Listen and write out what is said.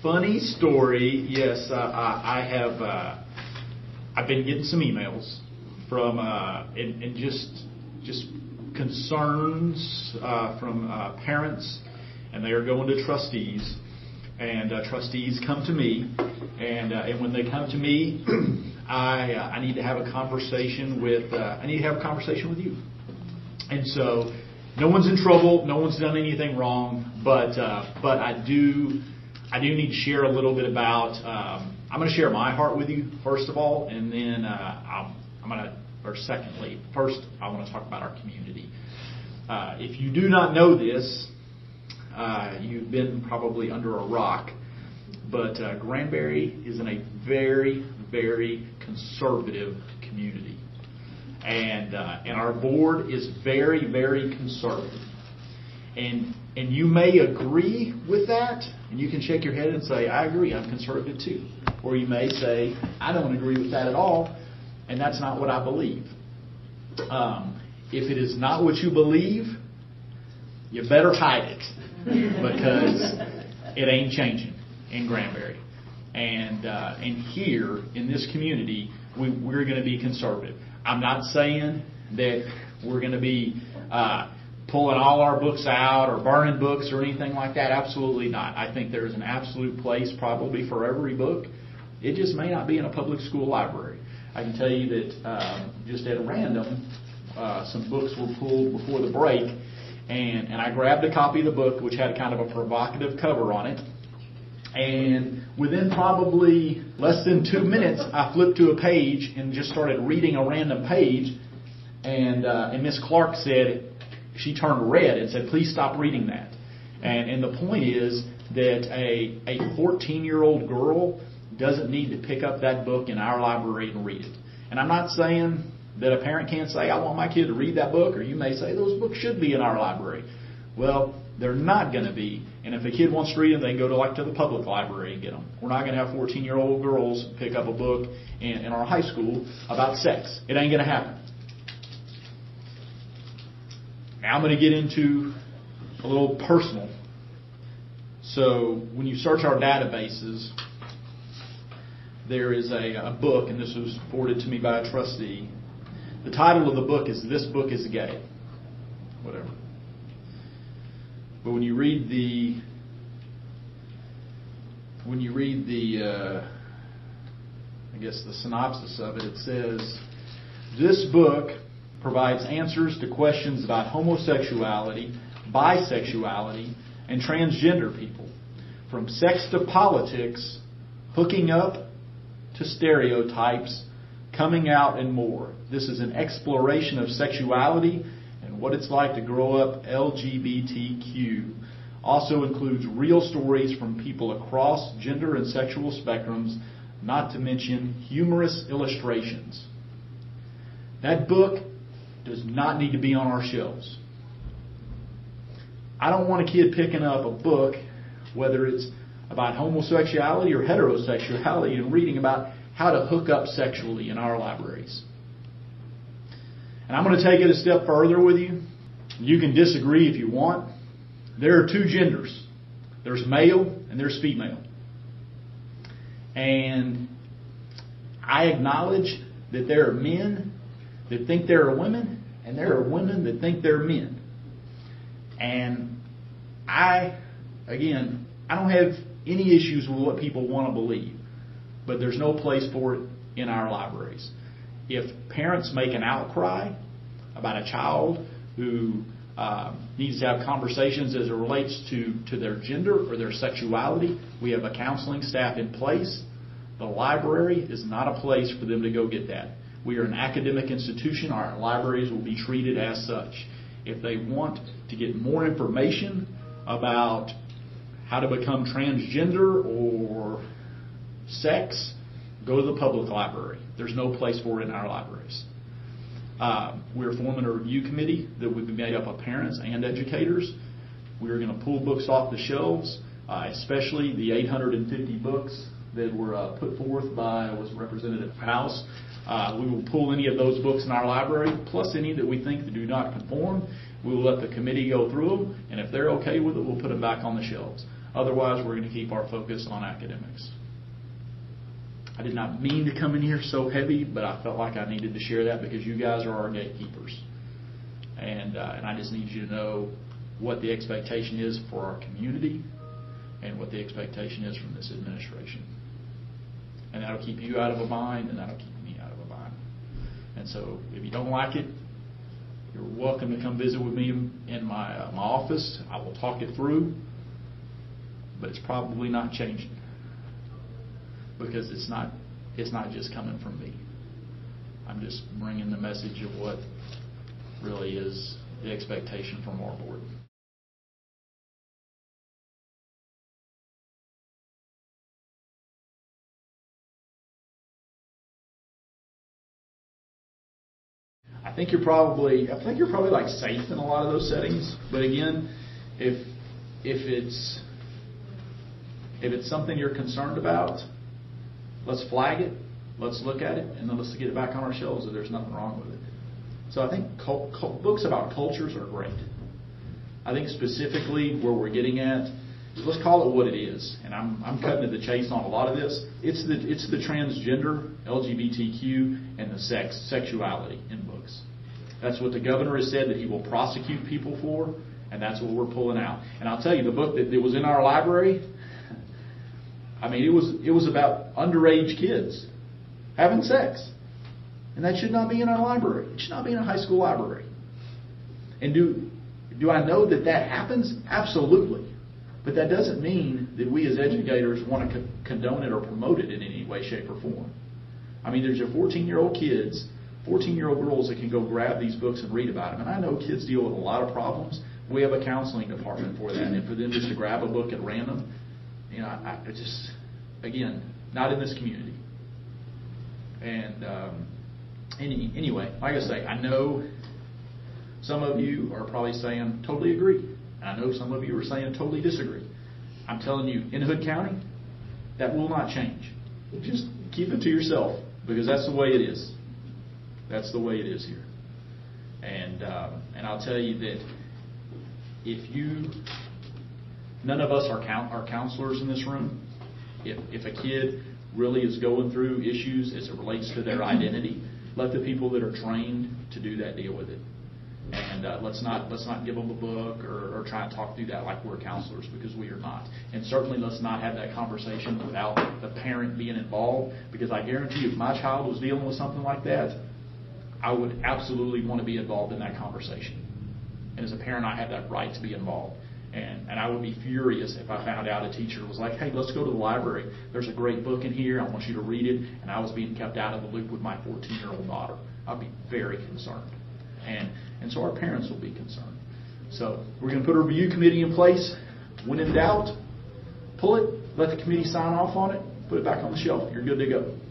Funny story. Yes, I have. I've been getting some emails from and just concerns from parents, and they are going to trustees, and trustees come to me, and when they come to me, I need to have a conversation with you, and so no one's in trouble, no one's done anything wrong, but I do need to share a little bit about. I'm going to share my heart with you first of all, and then secondly, first I want to talk about our community. If you do not know this, you've been probably under a rock, but Granbury is in a very, very conservative community, and our board is very, very conservative, and you may agree with that, and you can shake your head and say, I agree, I'm conservative too. Or you may say, I don't agree with that at all, and that's not what I believe. If it is not what you believe, you better hide it, because it ain't changing in Granbury. And here in this community, we're going to be conservative. I'm not saying that we're going to be pulling all our books out or burning books or anything like that. Absolutely not. I think there's an absolute place probably for every book. It just may not be in a public school library. I can tell you that just at random, some books were pulled before the break, and I grabbed a copy of the book, which had kind of a provocative cover on it. And within probably less than 2 minutes, I flipped to a page and just started reading a random page. And Miss Clark said, she turned red and said, please stop reading that. And the point is that a 14-year-old girl doesn't need to pick up that book in our library and read it. And I'm not saying that a parent can't say, I want my kid to read that book, or you may say those books should be in our library. Well, they're not going to be. And if a kid wants to read them, they can go to the public library and get them. We're not going to have 14-year-old girls pick up a book in our high school about sex. It ain't going to happen. Now I'm going to get into a little personal. So when you search our databases, there is a book, and this was forwarded to me by a trustee. The title of the book is "This Book is Gay." Whatever. But when you read the synopsis of it, it says, this book provides answers to questions about homosexuality, bisexuality, and transgender people, from sex to politics, hooking up to stereotypes, coming out, and more. This is an exploration of sexuality and what it's like to grow up LGBTQ. Also includes real stories from people across gender and sexual spectrums, not to mention humorous illustrations. That book does not need to be on our shelves. I don't want a kid picking up a book, whether it's about homosexuality or heterosexuality, and reading about how to hook up sexually in our libraries. And I'm going to take it a step further with you. You can disagree if you want. There are two genders. There's male and there's female. And I acknowledge that there are men that think there are women, and there are women that think they're men. And I don't have any issues with what people want to believe, but there's no place for it in our libraries. If parents make an outcry about a child who needs to have conversations as it relates to their gender or their sexuality, we have a counseling staff in place. The library is not a place for them to go get that. We are an academic institution. Our libraries will be treated as such. If they want to get more information about how to become transgender or sex, go to the public library. There's no place for it in our libraries. We're forming a review committee that would be made up of parents and educators. We're going to pull books off the shelves, especially the 850 books that were put forth by Representative House. We will pull any of those books in our library, plus any that we think that do not conform. We will let the committee go through them, and if they're okay with it, we'll put them back on the shelves. Otherwise, we're going to keep our focus on academics. I did not mean to come in here so heavy, but I felt like I needed to share that because you guys are our gatekeepers. And I just need you to know what the expectation is for our community and what the expectation is from this administration. And that'll keep you out of a bind, and that'll keep me out of a bind. And so if you don't like it, you're welcome to come visit with me in my office. I will talk it through, but it's probably not changing because it's not just coming from me. I'm just bringing the message of what really is the expectation from our board. I think you're probably like safe in a lot of those settings. But again, if it's something you're concerned about, let's flag it, let's look at it, and then let's get it back on our shelves if there's nothing wrong with it. So I think books about cultures are great. I think specifically where we're getting at, let's call it what it is. And I'm cutting to the chase on a lot of this. It's the transgender, LGBTQ, and the sexuality in books. That's what the governor has said that he will prosecute people for, and that's what we're pulling out. And I'll tell you, the book that was in our library, I mean, it was about underage kids having sex. And that should not be in our library. It should not be in a high school library. And do I know that happens? Absolutely. But that doesn't mean that we as educators want to condone it or promote it in any way, shape, or form. I mean, there's your 14-year-old kids, 14-year-old girls that can go grab these books and read about them. And I know kids deal with a lot of problems. We have a counseling department for that. And for them just to grab a book at random, I just, again, not in this community. And anyway, like I say, I know some of you are probably saying totally agree. And I know some of you are saying totally disagree. I'm telling you, in Hood County, that will not change. Just keep it to yourself because that's the way it is. That's the way it is here. And I'll tell you that none of us are counselors in this room. If a kid really is going through issues as it relates to their identity, let the people that are trained to do that deal with it. And let's not give them a book or try and talk through that like we're counselors, because we are not. And certainly let's not have that conversation without the parent being involved, because I guarantee you if my child was dealing with something like that, I would absolutely want to be involved in that conversation. And as a parent, I have that right to be involved. And I would be furious if I found out a teacher was like, hey, let's go to the library. There's a great book in here. I want you to read it. And I was being kept out of the loop with my 14-year-old daughter. I'd be very concerned. And so our parents will be concerned. So we're going to put a review committee in place. When in doubt, pull it, let the committee sign off on it, put it back on the shelf. You're good to go.